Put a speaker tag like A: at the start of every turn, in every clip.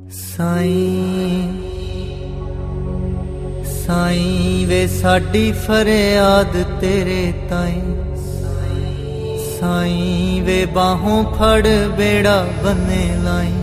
A: ਸਾਈਂ ਸਾਈਂ ਵੇ ਸਾਡੀ ਫਰਿਆਦ ਤੇਰੇ ਤਾਈਂ, ਸਾਈਂ ਵੇ ਬਾਹੋਂ ਫੜ ਬੇੜਾ ਬੰਨੇ ਲਾਈ,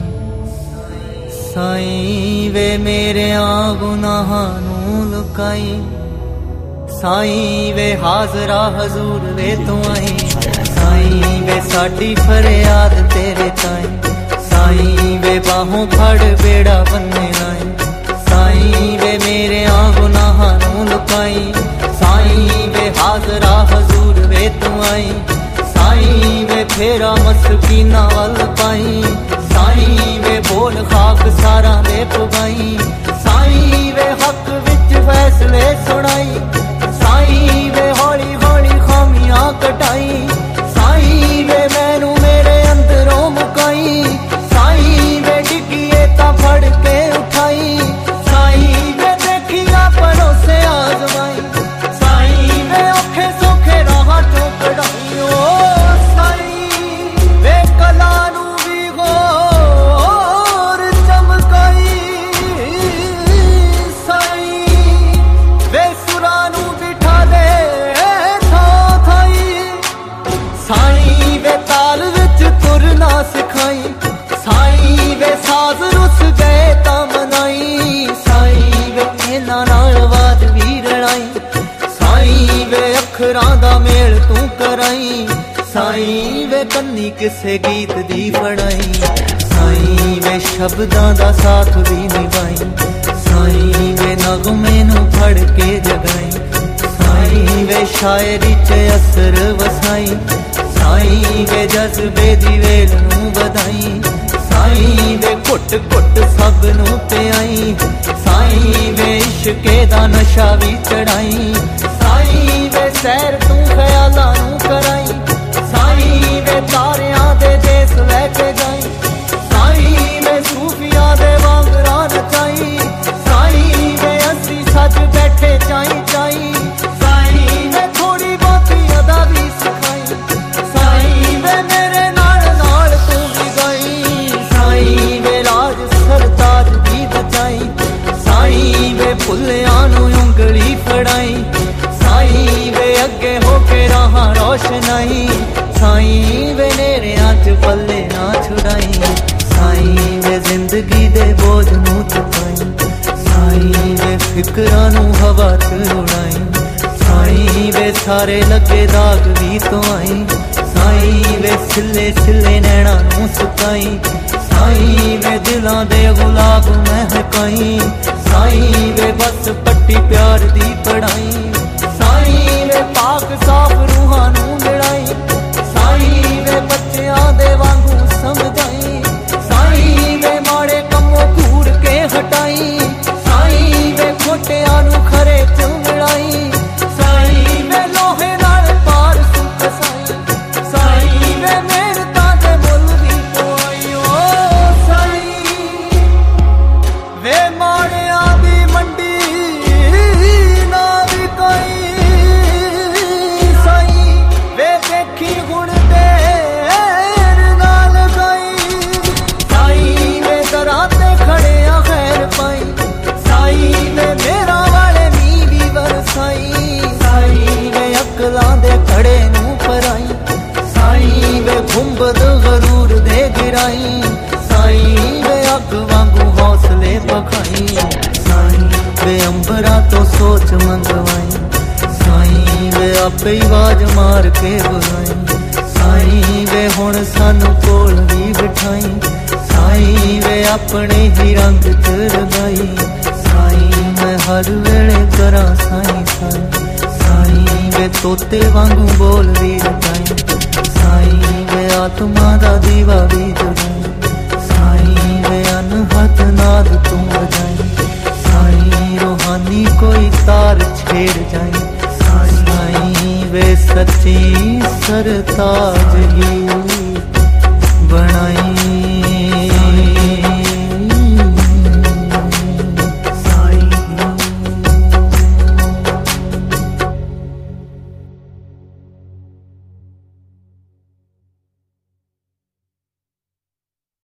A: ਸਾਈਂ ਵੇ ਮੇਰਿਆਂ ਗੁਨਾਹਾਂ ਨੂੰ ਲੁਕਾਈ, ਸਾਈਂ ਵੇ ਹਾਜ਼ਰਾ ਹਜ਼ੂਰ ਵੇ ਤੂੰ ਆਈ, ਸਾਈਂ ਵੇ ਸਾਡੀ ਫਰਿਆਦ ਤੇਰੇ ਤਾਈਂ, ਸਾਈਂ ਵੇ ਬਾਹੋਂ ਫੜ ਬੇੜਾ ਬੰਨੇ ਲਾਈ, ਸਾਈਂ ਵੇ ਮੇਰਿਆਂ ਗੁਨਾਹਾਂ ਨੂੰ ਲੁਕਾਈ, ਸਾਈਂ ਵੇ ਹਾਜ਼ਰਾ ਹਜ਼ੂਰ ਵੇ ਤੂੰ ਆਈ, ਸਾਈਂ ਵੇ ਫੇਰਾ ਮਸਕੀਨਾਂ ਵੱਲ ਪਾਈ, ਸਾਈਂ ਵੇ ਬੋਲ ਖਾਕ ਸਾਰਾਂ ਦੇ ਪਵਾਈ, ਸਾਈਂ ਵੇ ਹੱਕ ਵਿੱਚ ਫੈਸਲੇ ਸੁਣਾਈ, ਸਾਈਂ ਵੇ ਹੌਲੀ ਹੌਲੀ ਖਾਮੀਆਂ ਕਟਾਈ, ਸਾਈਂ ਵੇ ਮੈਨੂੰ ਮੇਰੇ ਅੰਦਰੋਂ ਮੁਕਾਈ, ਸਾਈਂ ਵੇ ਡਿੱਗੀਏ ਤਾਂ ਫੜ ਕੇ ਉਠਾਈ, ਸਾਈਂ ਵੇ ਦੇਖੀਆਂ ਪਰੋਸੇ ਆਜ਼ਮਾਈ, ਸਾਈਂ ਵੇ ਔਖੇ ਸੌਖੇ ਰਾਹਾਂ ਚੋਂ ਕਢਾਈ, ਓ ਸਾਈਂ ਵੇ ਕਲਾ ਨੂੰ ਵੀ ਹੋਰ ਚਮਕਾਈ, ਸਾਈਂ ਵੇ ਸੁਰਾਂ ਨੂੰ ਬਿਠਾ ਦੇ ਥਾਂ ਥਾਈ, ਸਾਈਂ ਵੇ ਤਾਲ ਵਿੱਚ ਤੁਰਨਾ ਸਿਖਾਈ, ਸਾਈਂ ਵੇ ਸਾਜ਼ ਰੁੱਸ ਗਏ ਤਾਂ ਮਨਾਈ, ਸਾਈਂ ਵੇ ਇਹਨਾਂ ਨਾਲ ਆਵਾਜ਼ ਵੀ ਰਲਾਈ, ਸਾਈਂ ਵੇ ਅੱਖਰਾਂ ਦਾ ਮੇਲ ਤੂੰ ਕਰਾਈ, ਸਾਈਂ ਵੇ ਕੰਨੀ ਕਿਸੇ ਗੀਤ ਦੀ ਫੜਾਈ, ਸਾਈਂ ਵੇ ਸ਼ਬਦਾਂ ਦਾ ਸਾਥ ਵੀ ਨਿਭਾਈ, ਸਾਈਂ ਵੇ ਨਗਮੇ ਨੂੰ ਫੜ ਕੇ ਜਗਾਈ, ਸਾਈਂ ਵੇ ਸ਼ਾਇਰੀ 'ਚ ਅਸਰ ਵਸਾਈ, ਸਾਈਂ ਵੇ ਜਜ਼ਬੇ ਦੀ ਵੇਲ ਨੂੰ ਵਧਾਈ, ਸਾਈਂ ਵੇ ਘੁੱਟ ਘੁੱਟ ਸਭ ਨੂੰ ਪਿਆਈ, ਸਾਈਂ ਵੇ ਇਸ਼ਕੇ ਦਾ ਨਸ਼ਾ ਵੀ ਚੜਾਈ, ਸਾਈਂ ਵੇ ਸੈਰ ਤੂੰ ਖਿਆਲਾਂ ਨੂੰ ਕਰਾਈ, ਸਾਈਂ ਵੇ ਤਾਰਿਆਂ ਦੇ ਦੇਸ ਲੈ ਕੇ ਜਾਈ, ਸਾਈਂ ਵੇ ਸੂਫੀਆਂ ਦੇ ਵਾਂਗਰਾਂ ਨਚਾਈ, ਸਾਈਂ ਵੇ ਅਸੀਂ ਸੱਜ ਬੈਠੇ ਚਾਈ ਚਾਈ, ਸਾਈਂ ਵੇ ਥੋੜੀ ਬਹੁਤੀ ਅਦਾ ਵੀ ਸਿਖਾਈ, ਸਾਈਂ ਵੇ ਮੇਰੇ ਨਾਲ ਨਾਲ ਤੂੰ ਵੀ ਗਾਈ, ਸਾਈਂ ਵੇ ਰਾਜ ਸਰਤਾਜ ਦੀ ਬਚਾਈ, ਸਾਈਂ ਵੇ ਭੁੱਲਿਆਂ ਨੂੰ ਉਂਗਲੀ ਫੜਾਈ, ਸਾਈਂ ਵੇ ਅੱਗੇ ਹੋ ਕੇ ਰਾਹਾਂ ਰੋਸ਼ਨਾਈ, ਸਾਈਂ ਵੇ ਨੇਰਿਆਂ 'ਚ ਪੱਲੇ ਨਾ ਛੁਡਾਈ, ਸਾਈਂ ਵੇ ਜ਼ਿੰਦਗੀ ਦੇ ਬੋਝ ਨੂੰ ਚੁਕਾਈ, ਸਾਈਂ ਵੇ ਫਿਕਰਾਂ ਨੂੰ ਹਵਾ 'ਚ ਉਡਾਈ, ਸਾਈਂ ਵੇ ਸਾਰੇ ਲੱਗੇ ਦਾਗ ਵੀ ਤੋਂ ਆਈ, ਸਾਈਂ ਵੇ ਸਿੱਲੇ ਸਿੱਲੇ ਨੈਣਾ ਨੂੰ ਸੁਕਾਈ, ਸਾਈਂ ਵੇ ਦਿਲਾਂ ਦੇ ਗੁਲਾਬ ਮਹਿਕਾਈ, ਸਾਈਂ ਵੇ ਬਸ ਪੱਟੀ ਪਿਆਰ ਦੀ ਪੜਾਈ, ਸਾਈਂ ਵੇ ਪਾਕ ਸਾਫ ਰੂਹਾਂ ਨੂੰ ਮਿਲਾਈ, ਸਾਈਂ ਵੇ ਬੱਚਿਆਂ ਦੇ ਵਾਂਗੂ ਸਮਝਾਈ, ਸਾਈਂ ਵੇ ਮਾੜੇ ਕੰਮੋਂ ਘੂਰ ਕੇ ਹਟਾਈ, ਸਾਈਂ ਵੇ ਖੋਟਿਆਂ ਨੂੰ ਖਰੇ 'ਚ ਮਿਲਾਈ, ਸਾਈਂ ਵੇ ਲੋਹੇ ਨਾਲ ਪਾਰ ਸੁੱਕ ਸਾਈ, ਸਾਈਂ ਵੇ ਮਿਹਨਤਾਂ ਦੇ ਮੁੱਲ ਵੀ ਪਵਾਈ, ਓ ਸਾਈਂ ਵੇ ਮਾੜਿਆਂ ਦੀ ਮੰਡੀ ਨਾ ਵਿਕਾਈ, ਸਾਈਂ ਵੇ ਦੇਖੀ ਹੁਣ ਦੇਰ ਨਾਲ ਗਈ, ਸਾਈਂ ਵੇ ਦਰਾਂ ਤੇ ਖੜਿਆ ਖੈਰ ਪਾਈ, ਸਾਈਂ ਵੇ ਮੇਰਾ ਵਾਲੇ ਨੀ ਵੀ ਵਰਸਾਈ, ਸਾਈਂ ਵੇ ਅਕਲਾਂ ਦੇ ਖੜੇ ਨੂੰ ਪਰਾਈ, ਸਾਈਂ ਵੇ ਗੁੰਬਦ ਗਰੂਰ ਦੇ ਗਿਰਾਈ, ਸਾਈਂ ਵੇ ਅੱਗ ਵਾਂਗੂ ਹੌਸਲੇ ਬਖਾਈ, ਸਾਈਂ ਵੇ ਅੰਬਰਾਂ ਤੋਂ ਸੋਚ ਮੰਗਵਾਈ, ਸਾਈਂ ਵੇ ਆਪੇ ਹੀ ਆਵਾਜ਼ ਮਾਰ ਕੇ ਬੁਲਾਈ, ਸਾਈਂ ਵੇ ਹੁਣ ਸਾਨੂੰ ਕੋਲ ਵੀ ਬਿਠਾਈ, ਸਾਈਂ ਵੇ ਆਪਣੇ ਹੀ ਰੰਗ 'ਚ ਰੰਗਾਈ, ਸਾਈਂ ਮੈਂ ਹਰ ਵੇਲੇ ਕਰਾਂ ਸਾਈਂ ਸਾਈਂ, ਸਾਈਂ ਵੇ ਤੋਤੇ ਵਾਂਗੂ ਬੋਲ ਵੀ ਰਟਾਈ, ਸਾਈਂ ਵੇ ਆਤਮਾ ਦਾ ਦੀਵਾ ਵੀ ਜਗਾਈ, ਸਾਈਂ ਵੇ ਅਨਹਦ ਨਾਦ ਤੂੰ ਵਜਾਈ, ਸਾਈਂ ਰੂਹਾਨੀ ਕੋਈ ਤਾਰ ਛੇੜ ਜਾਈ, ਸਾਈਂ ਵੇ ਸੱਚੀ ਸਰਤਾਜ ਹੀ ਬਣਾਈ।